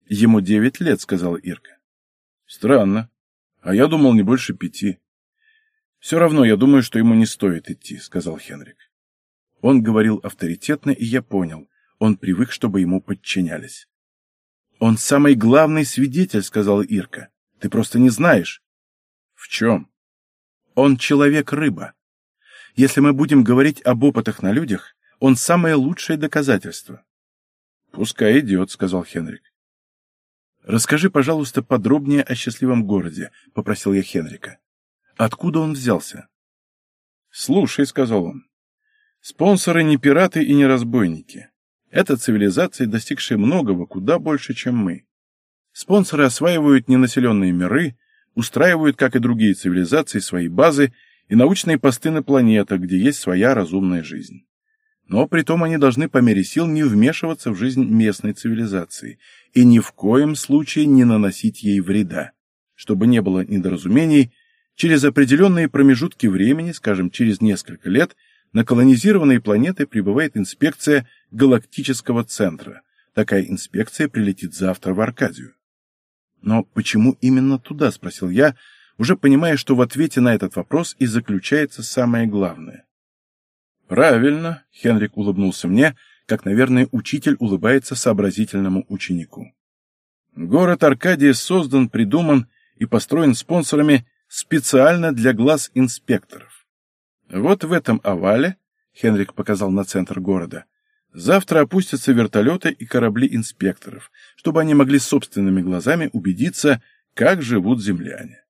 Ему 9 лет, сказала Ирка. Странно. А я думал, не больше 5. Все равно я думаю, что ему не стоит идти, сказал Хенрик. Он говорил авторитетно, и я понял. Он привык, чтобы ему подчинялись. «Он самый главный свидетель», — сказала Ирка. «Ты просто не знаешь». «В чем?» «Он человек-рыба. Если мы будем говорить об опытах на людях, он самое лучшее доказательство». «Пускай идет», — сказал Хенрик. «Расскажи, пожалуйста, подробнее о счастливом городе», — попросил я Хенрика. «Откуда он взялся?» «Слушай», — сказал он, — «спонсоры не пираты и не разбойники. Это цивилизация, достигшая многого, куда больше, чем мы. Спонсоры осваивают ненаселенные миры, устраивают, как и другие цивилизации, свои базы и научные посты на планетах, где есть своя разумная жизнь. Но притом они должны по мере сил не вмешиваться в жизнь местной цивилизации и ни в коем случае не наносить ей вреда. Чтобы не было недоразумений, через определенные промежутки времени, скажем, через несколько лет, на колонизированные планеты прибывает инспекция галактического центра. Такая инспекция прилетит завтра в Аркадию. «Но почему именно туда?» — спросил я, уже понимая, что в ответе на этот вопрос и заключается самое главное. «Правильно», — Хенрик улыбнулся мне, как, наверное, учитель улыбается сообразительному ученику. «Город Аркадия создан, придуман и построен спонсорами специально для глаз инспекторов. Вот в этом овале, — Хенрик показал на центр города, — завтра опустятся вертолеты и корабли инспекторов, чтобы они могли собственными глазами убедиться, как живут земляне».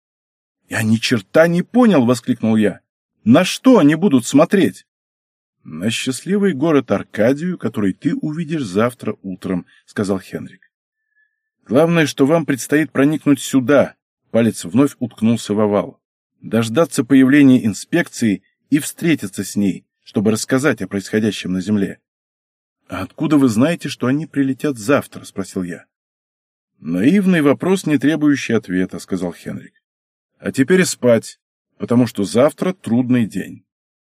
«Я ни черта не понял!» — воскликнул я. «На что они будут смотреть?» «На счастливый город Аркадию, который ты увидишь завтра утром», — сказал Хенрик. «Главное, что вам предстоит проникнуть сюда», — палец вновь уткнулся в овал, «дождаться появления инспекции и встретиться с ней, чтобы рассказать о происходящем на Земле». «А откуда вы знаете, что они прилетят завтра?» — спросил я. «Наивный вопрос, не требующий ответа», — сказал Хенрик. «А теперь спать, потому что завтра трудный день».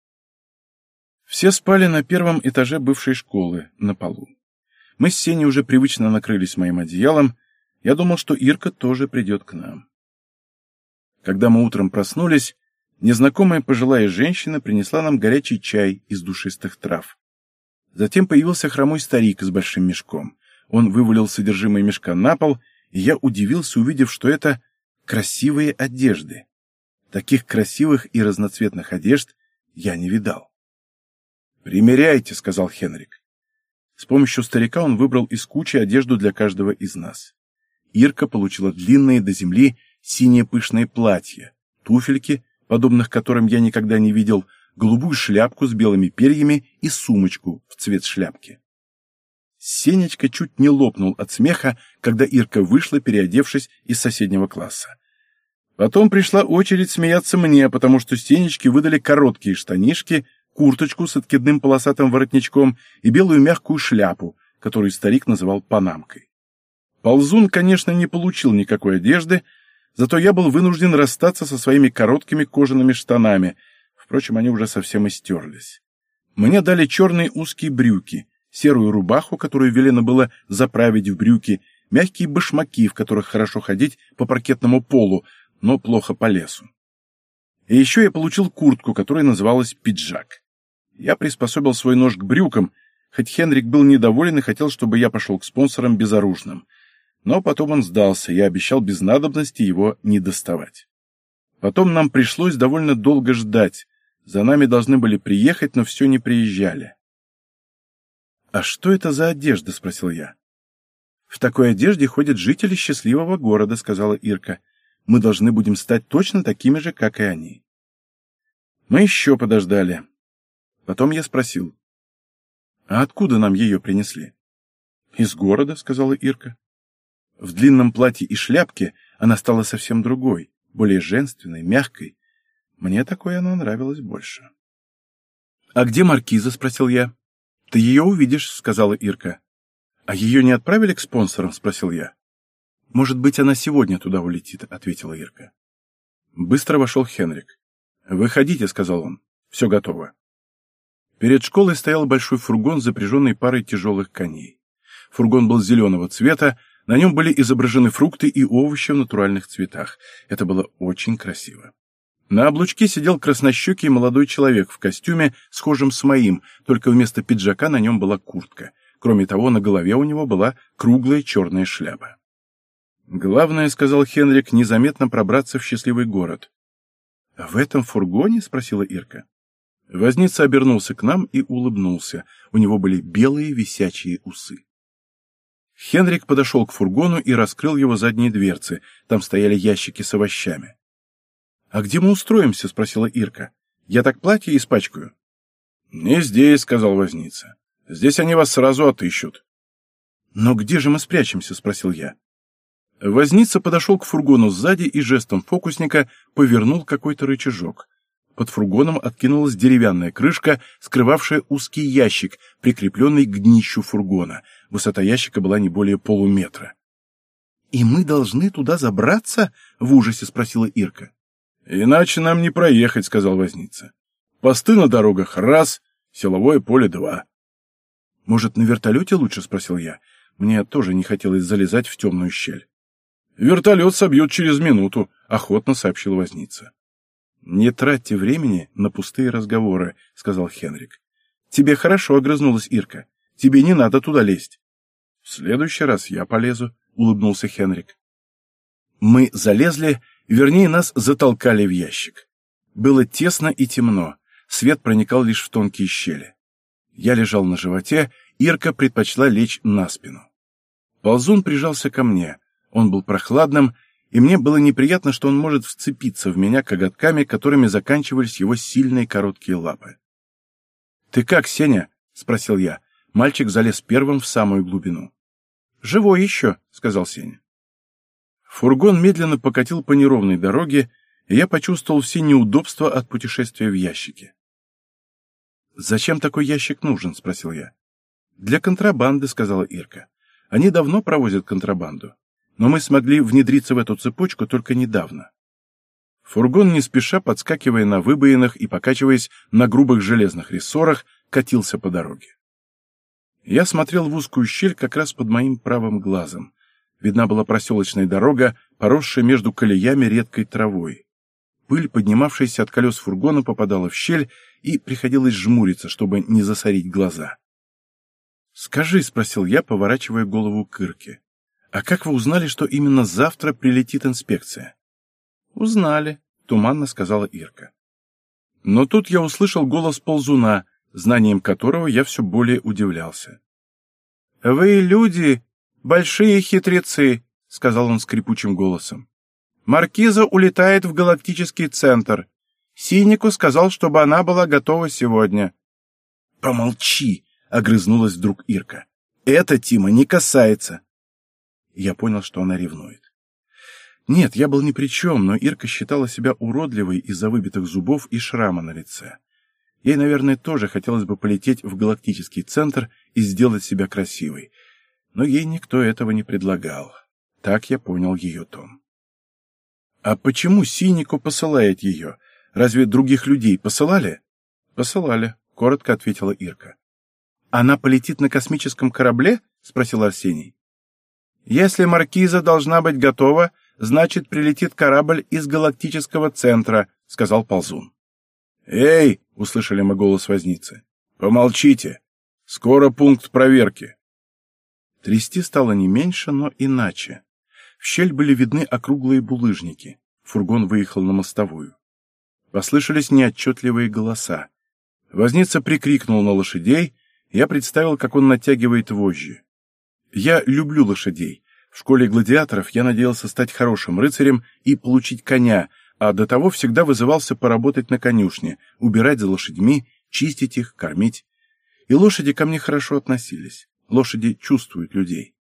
Все спали на первом этаже бывшей школы, на полу. Мы с Сеней уже привычно накрылись моим одеялом. Я думал, что Ирка тоже придет к нам. Когда мы утром проснулись, незнакомая пожилая женщина принесла нам горячий чай из душистых трав. Затем появился хромой старик с большим мешком. Он вывалил содержимое мешка на пол, и я удивился, увидев, что это красивые одежды. Таких красивых и разноцветных одежд я не видал. «Примеряйте», — сказал Хенрик. С помощью старика он выбрал из кучи одежду для каждого из нас. Ирка получила длинные до земли синее пышное платье, туфельки, подобных которым я никогда не видел, голубую шляпку с белыми перьями и сумочку в цвет шляпки. Сенечка чуть не лопнул от смеха, когда Ирка вышла, переодевшись из соседнего класса. Потом пришла очередь смеяться мне, потому что Сенечке выдали короткие штанишки, курточку с откидным полосатым воротничком и белую мягкую шляпу, которую старик называл панамкой. Ползун, конечно, не получил никакой одежды, зато я был вынужден расстаться со своими короткими кожаными штанами, впрочем, они уже совсем истерлись. Мне дали черные узкие брюки, серую рубаху, которую велено было заправить в брюки, мягкие башмаки, в которых хорошо ходить по паркетному полу, но плохо по лесу. И еще я получил куртку, которая называлась пиджак. Я приспособил свой нож к брюкам, хоть Хенрик был недоволен и хотел, чтобы я пошел к спонсорам безоружным. Но потом он сдался, я обещал без надобности его не доставать. Потом нам пришлось довольно долго ждать. За нами должны были приехать, но все не приезжали. «А что это за одежда?» — спросил я. «В такой одежде ходят жители счастливого города», — сказала Ирка. «Мы должны будем стать точно такими же, как и они». Мы еще подождали. Потом я спросил: «А откуда нам ее принесли?» «Из города», — сказала Ирка. В длинном платье и шляпке она стала совсем другой, более женственной, мягкой. Мне такое она нравилась больше. «А где маркиза?» — спросил я. «Ты ее увидишь», — сказала Ирка. «А ее не отправили к спонсорам?» — спросил я. «Может быть, она сегодня туда улетит», — ответила Ирка. Быстро вошел Хенрик. «Выходите», — сказал он. «Все готово». Перед школой стоял большой фургон, запряженный парой тяжелых коней. Фургон был зеленого цвета, На нем были изображены фрукты и овощи в натуральных цветах. Это было очень красиво. На облучке сидел краснощекий молодой человек в костюме, схожем с моим, только вместо пиджака на нем была куртка. Кроме того, на голове у него была круглая черная шляпа. «Главное, — сказал Хенрик, — незаметно пробраться в счастливый город». «В этом фургоне?» — спросила Ирка. Возница обернулся к нам и улыбнулся. У него были белые висячие усы. Хенрик подошел к фургону и раскрыл его задние дверцы. Там стояли ящики с овощами. «А где мы устроимся?» — спросила Ирка. «Я так платье испачкаю». «Не здесь», — сказал возница. «Здесь они вас сразу отыщут». «Но где же мы спрячемся?» — спросил я. Возница подошел к фургону сзади и жестом фокусника повернул какой-то рычажок. Под фургоном откинулась деревянная крышка, скрывавшая узкий ящик, прикрепленный к днищу фургона. Высота ящика была не более полуметра. «И мы должны туда забраться?» — в ужасе спросила Ирка. «Иначе нам не проехать», — сказал возница. «Посты на дорогах — раз, силовое поле — два». «Может, на вертолете лучше?» — спросил я. Мне тоже не хотелось залезать в темную щель. «Вертолет собьет через минуту», — охотно сообщил возница. «Не тратьте времени на пустые разговоры», — сказал Хенрик. «Тебе хорошо», — огрызнулась Ирка. «Тебе не надо туда лезть». «В следующий раз я полезу», — улыбнулся Хенрик. Мы залезли, вернее, нас затолкали в ящик. Было тесно и темно, свет проникал лишь в тонкие щели. Я лежал на животе, Ирка предпочла лечь на спину. Ползун прижался ко мне. Он был прохладным, и мне было неприятно, что он может вцепиться в меня коготками, которыми заканчивались его сильные короткие лапы. «Ты как, Сеня?» — спросил я. Мальчик залез первым в самую глубину. «Живой еще», — сказал Сеня. Фургон медленно покатил по неровной дороге, и я почувствовал все неудобства от путешествия в ящике. «Зачем такой ящик нужен?» — спросил я. «Для контрабанды», — сказала Ирка. «Они давно провозят контрабанду. Но мы смогли внедриться в эту цепочку только недавно». Фургон, не спеша, подскакивая на выбоинах и покачиваясь на грубых железных рессорах, катился по дороге. Я смотрел в узкую щель как раз под моим правым глазом. Видна была проселочная дорога, поросшая между колеями редкой травой. Пыль, поднимавшаяся от колес фургона, попадала в щель, и приходилось жмуриться, чтобы не засорить глаза. «Скажи», — спросил я, поворачивая голову к Ирке, «а как вы узнали, что именно завтра прилетит инспекция?» «Узнали», — туманно сказала Ирка. Но тут я услышал голос ползуна, знанием которого я все более удивлялся. «Вы, люди, большие хитрецы», — сказал он скрипучим голосом. «Маркиза улетает в галактический центр. Синику сказал, чтобы она была готова сегодня». «Помолчи», — огрызнулась вдруг Ирка. «Это Тима не касается». Я понял, что она ревнует. Нет, я был ни при чем, но Ирка считала себя уродливой из-за выбитых зубов и шрама на лице. Ей, наверное, тоже хотелось бы полететь в галактический центр и сделать себя красивой. Но ей никто этого не предлагал. Так я понял ее тон. «А почему Синику посылает ее? Разве других людей посылали?» «Посылали», — коротко ответила Ирка. «Она полетит на космическом корабле?» — спросил Арсений. «Если маркиза должна быть готова, значит, прилетит корабль из галактического центра», — сказал ползун. «Эй!» — услышали мы голос возницы. «Помолчите! Скоро пункт проверки!» Трясти стало не меньше, но иначе. В щель были видны округлые булыжники. Фургон выехал на мостовую. Послышались неотчетливые голоса. Возница прикрикнул на лошадей, я представил, как он натягивает вожжи. Я люблю лошадей. В школе гладиаторов я надеялся стать хорошим рыцарем и получить коня, а до того всегда вызывался поработать на конюшне, убирать за лошадьми, чистить их, кормить. И лошади ко мне хорошо относились. Лошади чувствуют людей.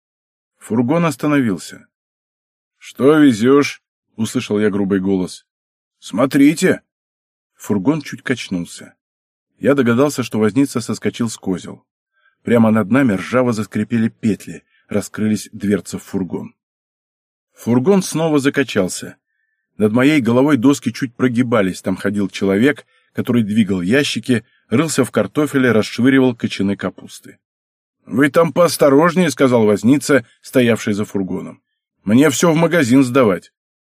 Фургон остановился. «Что везешь?» — услышал я грубый голос. «Смотрите!» Фургон чуть качнулся. Я догадался, что возница соскочил с козел. Прямо над нами ржаво заскрипели петли, раскрылись дверцы в фургон. Фургон снова закачался. Над моей головой доски чуть прогибались, там ходил человек, который двигал ящики, рылся в картофеле, расшвыривал кочаны капусты. «Вы там поосторожнее», — сказал возница, стоявший за фургоном. «Мне все в магазин сдавать».